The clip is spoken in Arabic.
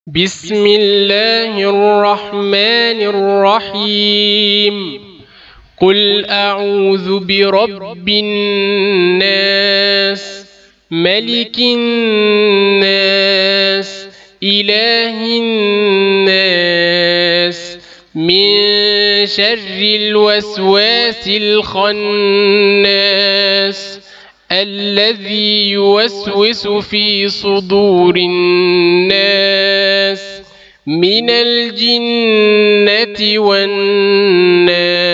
بسم الله الرحمن الرحيم. قل أعوذ برب الناس، ملك الناس، إله الناس، من شر الوسواس الخناس الذي يوسوس في صدور الناس من الجنة والناس.